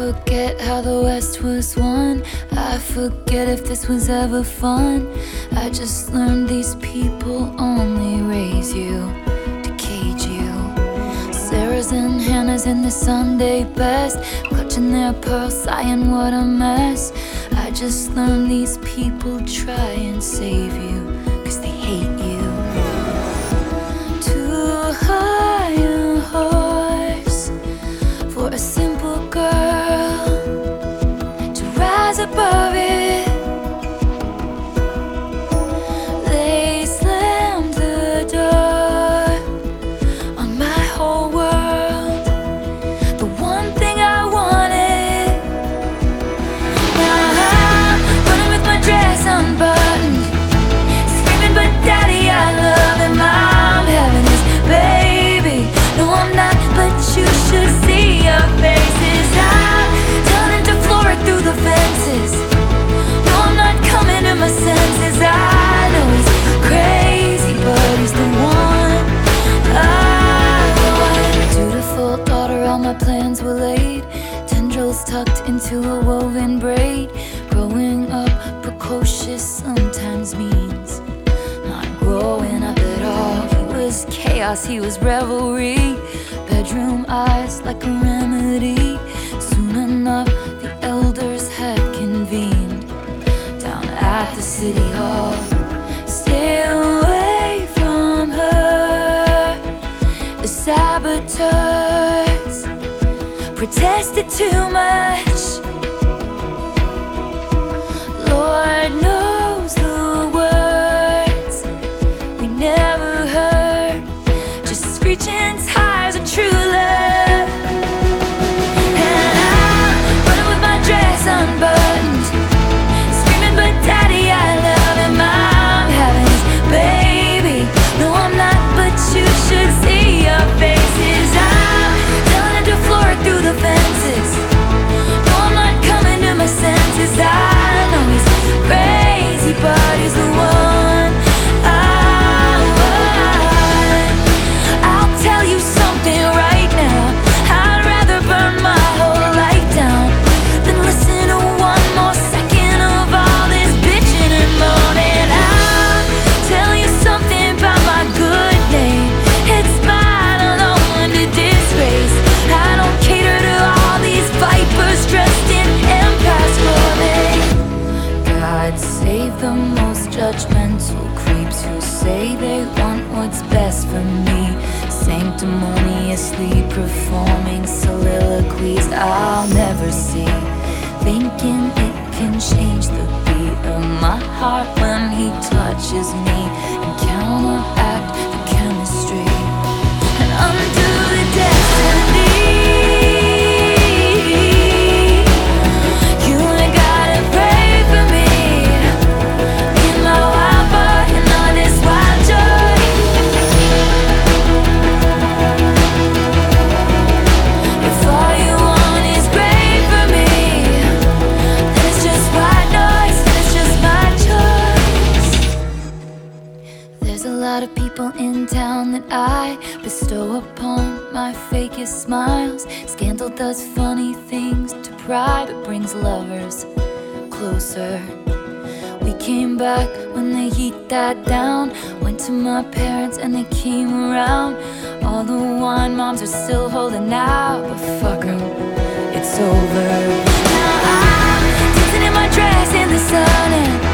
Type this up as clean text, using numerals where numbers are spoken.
forget how the West was won. I forget if this was ever fun. I just learned these people only raise you to cage you. Sarah's and Hannah's in the Sunday best, clutching their pearls, sighing what a mess. I just learned these people try and save you, 'cause they hate you. Too high a horse for a simple girl to rise above it. They slammed the door on my whole world, the one thing I wanted. Now I'm running with my dress unbuttoned, screaming, but daddy, I love him. I'm having his baby. No, I'm not, but you should see your faces. I'm turning to Flora through the fences. No, I'm not coming to my senses. I know he's crazy, but he's the one I want. Dutiful daughter, all my plans were laid, tendrils tucked into a woven braid. Growing up precocious sometimes means not growing up at all. He was chaos, he was revelry, bedroom eyes like a remedy. Soon enough, the elders had convened down at the city hall. Stay away from her. The saboteurs protested too much. Lord knows the words we never heard, just screeching tires of true love. And I'm running with my dress unbuttoned, screaming, but daddy, I love him. I'm having his baby. No, I'm not, but you should see your faces. I'm telling it to Flora through the fences. No, I'm not coming to my senses. I know he's crazy, but he's the one I want. I'll tell you something right now, I'd rather burn my whole life down than listen to one more second of all this bitching and moaning. I'll tell you something about my good name, it's mine alone to disgrace. I don't cater to all these vipers dressed in empires clothing. God save the most judgmental creeps who say they want what's best for me, sanctimoniously performing soliloquies I'll never see, thinking it can change the beat of my heart when he touches me and counteract the chemistry and undo the destiny. You ain't gotta pray for me in my wild boy and all this wild joy. If all you want is great for me, then it's just white noise, then it's just my choice. There's a lot of people in town that I bestow upon my fakest smiles. Scandal does funny things to pride, but brings lovers closer. We came back when the heat died down, went to my parents and they came around. All the wine moms are still holding out, but fuck 'em, it's over. Now I'm dancing in my dress in the sun and